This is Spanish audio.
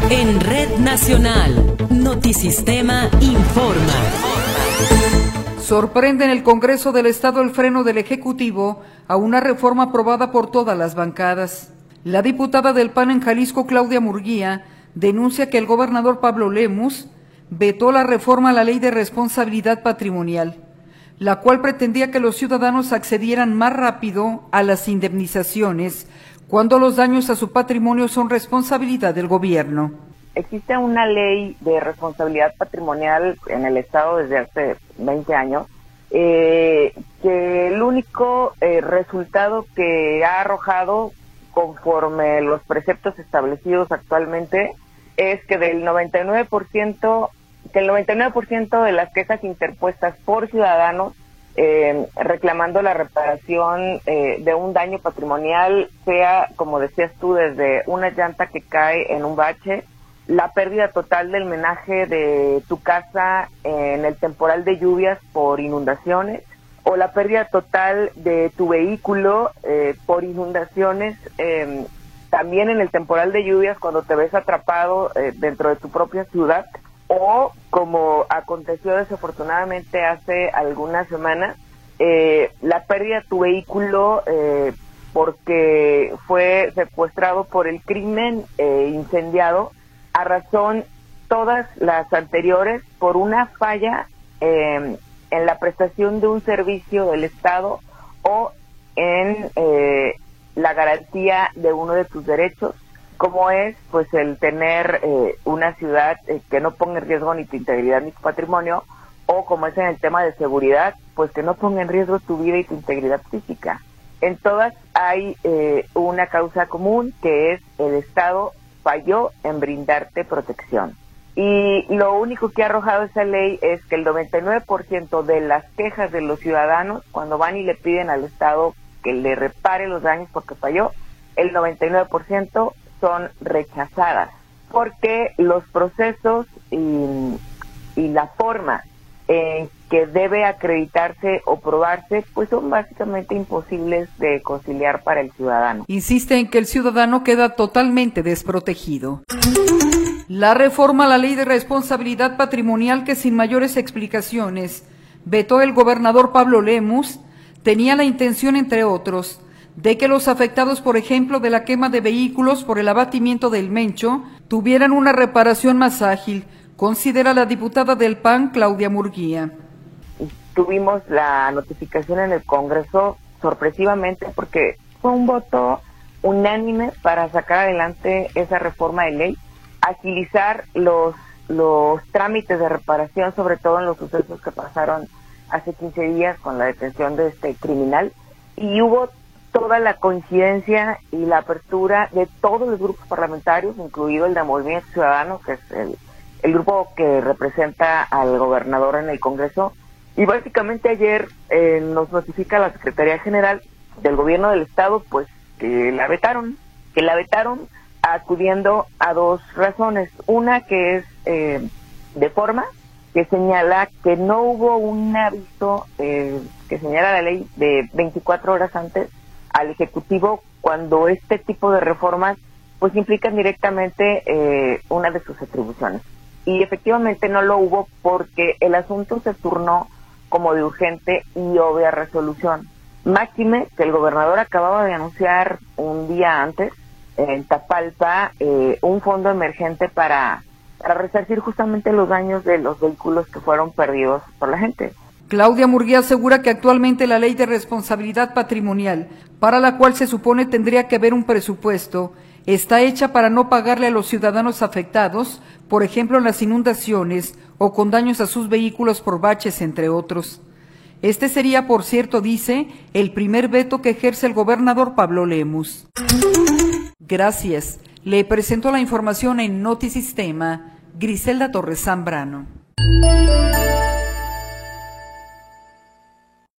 En Red Nacional, Notisistema informa. Sorprende en el Congreso del Estado el freno del Ejecutivo a una reforma aprobada por todas las bancadas. La diputada del PAN en Jalisco, Claudia Murguía, denuncia que el gobernador Pablo Lemus vetó la reforma a la Ley de Responsabilidad Patrimonial, la cual pretendía que los ciudadanos accedieran más rápido a las indemnizaciones cuando los daños a su patrimonio son responsabilidad del gobierno. Existe una ley de responsabilidad patrimonial en el Estado desde hace 20 años, que el único resultado que ha arrojado conforme los preceptos establecidos actualmente es que el 99% de las quejas interpuestas por ciudadanos reclamando la reparación de un daño patrimonial, sea, como decías tú, desde una llanta que cae en un bache, la pérdida total del menaje de tu casa en el temporal de lluvias por inundaciones, o la pérdida total de tu vehículo por inundaciones, también en el temporal de lluvias cuando te ves atrapado dentro de tu propia ciudad, o como aconteció desafortunadamente hace algunas semanas, la pérdida de tu vehículo porque fue secuestrado por el crimen, incendiado, a razón todas las anteriores por una falla en la prestación de un servicio del Estado o en la garantía de uno de tus derechos, como es pues el tener una ciudad que no ponga en riesgo ni tu integridad ni tu patrimonio, o como es en el tema de seguridad, pues que no ponga en riesgo tu vida y tu integridad física. En todas hay una causa común, que es el Estado falló en brindarte protección. Y lo único que ha arrojado esa ley es que el 99% de las quejas de los ciudadanos, cuando van y le piden al Estado que le repare los daños porque falló, el 99% son rechazadas, porque los procesos y la forma en que debe acreditarse o probarse, pues son básicamente imposibles de conciliar para el ciudadano. Insiste en que el ciudadano queda totalmente desprotegido. La reforma a la Ley de Responsabilidad Patrimonial, que sin mayores explicaciones vetó el gobernador Pablo Lemus, tenía la intención, entre otros, de que los afectados, por ejemplo, de la quema de vehículos por el abatimiento del Mencho, tuvieran una reparación más ágil, considera la diputada del PAN, Claudia Murguía. Tuvimos la notificación en el Congreso sorpresivamente porque fue un voto unánime para sacar adelante esa reforma de ley, agilizar los trámites de reparación, sobre todo en los sucesos que pasaron hace 15 días con la detención de este criminal, y hubo toda la coincidencia y la apertura de todos los grupos parlamentarios, incluido el de Movimiento Ciudadano, que es el grupo que representa al gobernador en el Congreso. Y básicamente ayer nos notifica la Secretaría General del Gobierno del Estado pues que la vetaron acudiendo a dos razones. Una que es de forma, que señala que no hubo un aviso que señala la ley de 24 horas antes al Ejecutivo cuando este tipo de reformas pues implican directamente una de sus atribuciones. Y efectivamente no lo hubo porque el asunto se turnó como de urgente y obvia resolución. Máxime que el gobernador acababa de anunciar un día antes en Tapalpa un fondo emergente para resarcir justamente los daños de los vehículos que fueron perdidos por la gente. Claudia Murguía asegura que actualmente la Ley de Responsabilidad Patrimonial, para la cual se supone tendría que haber un presupuesto, está hecha para no pagarle a los ciudadanos afectados, por ejemplo en las inundaciones o con daños a sus vehículos por baches, entre otros. Este sería, por cierto, dice, el primer veto que ejerce el gobernador Pablo Lemus. Gracias. Le presento la información en Notisistema, Griselda Torres Zambrano.